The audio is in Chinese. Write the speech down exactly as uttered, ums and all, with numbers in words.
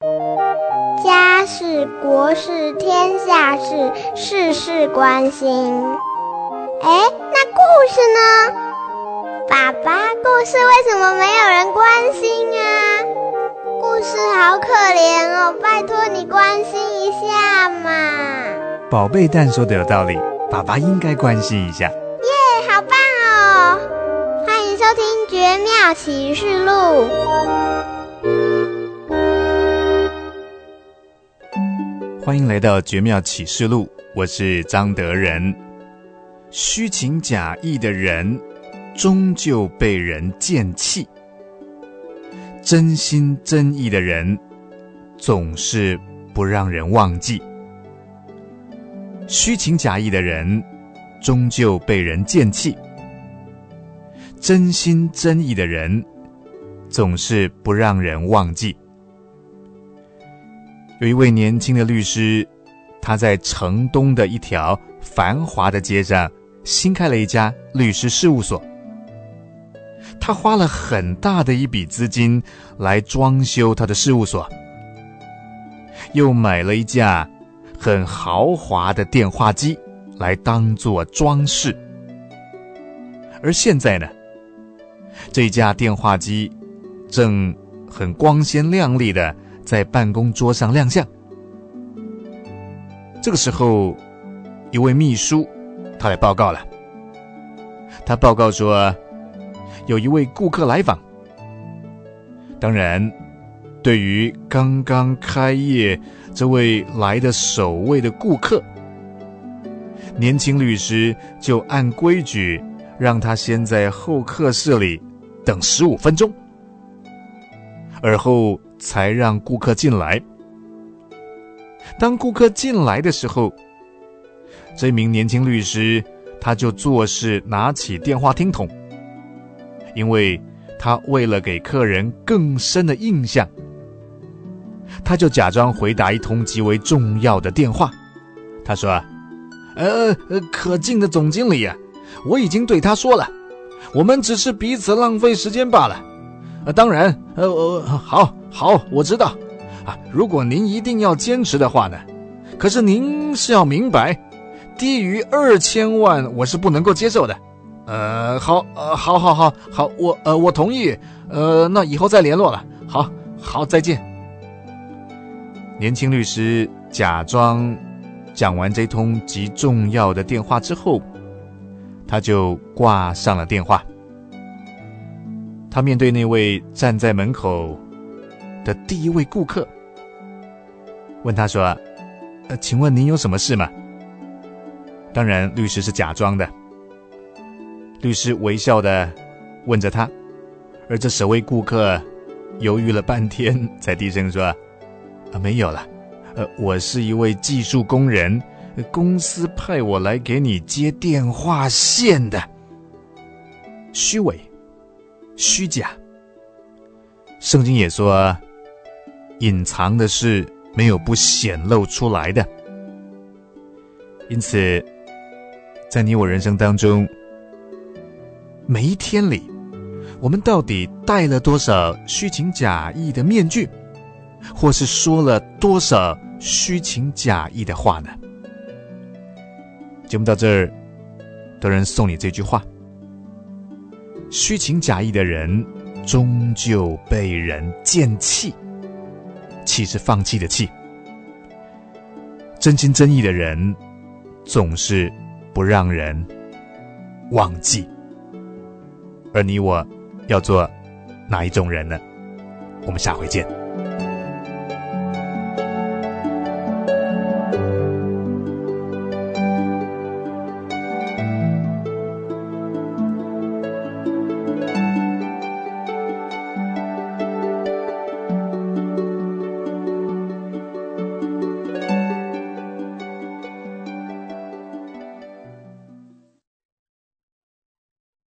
家事、国事、天下事，事事关心。哎，那故事呢？爸爸，故事为什么没有人关心啊？故事好可怜哦，拜托你关心一下嘛。 宝贝蛋说的有道理，爸爸应该关心一下。 耶，好棒哦！欢迎收听《绝妙启示录》。 欢迎来到《绝妙启示录》，我是张德仁。虚情假意的人，终究被人见弃；真心真意的人，总是不让人忘记。虚情假意的人，终究被人见弃；真心真意的人，总是不让人忘记。有一位年轻的律师，他在城东的一条繁华的街上新开了一家律师事务所。他花了很大的一笔资金来装修他的事务所，又买了一架很豪华的电话机来当作装饰。而现在呢，这架电话机正很光鲜亮丽的在办公桌上亮相。这个时候，一位秘书他来报告了。他报告说，有一位顾客来访。当然，对于刚刚开业这位来的首位的顾客，年轻律师就按规矩让他先在候客室里等十五分钟，而后才让顾客进来。当顾客进来的时候，这名年轻律师他就做事拿起电话听筒，因为他为了给客人更深的印象，他就假装回答一通极为重要的电话。他说：呃呃，可敬的总经理啊，我已经对他说了，我们只是彼此浪费时间罢了。呃，当然，呃呃，好，好，我知道，啊，如果您一定要坚持的话呢，可是您是要明白，低于二千万我是不能够接受的。呃，好，呃，好，好，好，好，我呃我同意，呃，那以后再联络了。好，好，再见。年轻律师假装讲完这通极重要的电话之后，他就挂上了电话。他面对那位站在门口的第一位顾客，问他说：呃，请问您有什么事吗？当然，律师是假装的。律师微笑地问着他，而这首位顾客犹豫了半天，才低声说：啊，没有了，呃，我是一位技术工人，公司派我来给你接电话线的。虚伪，虚假。圣经也说，隐藏的事没有不显露出来的。因此，在你我人生当中，每一天里，我们到底戴了多少虚情假意的面具，或是说了多少虚情假意的话呢？节目到这儿，德仁送你这句话：虚情假意的人，终究被人见弃。弃是放弃的弃。真心真意的人，总是不让人忘记。而你我要做哪一种人呢？我们下回见。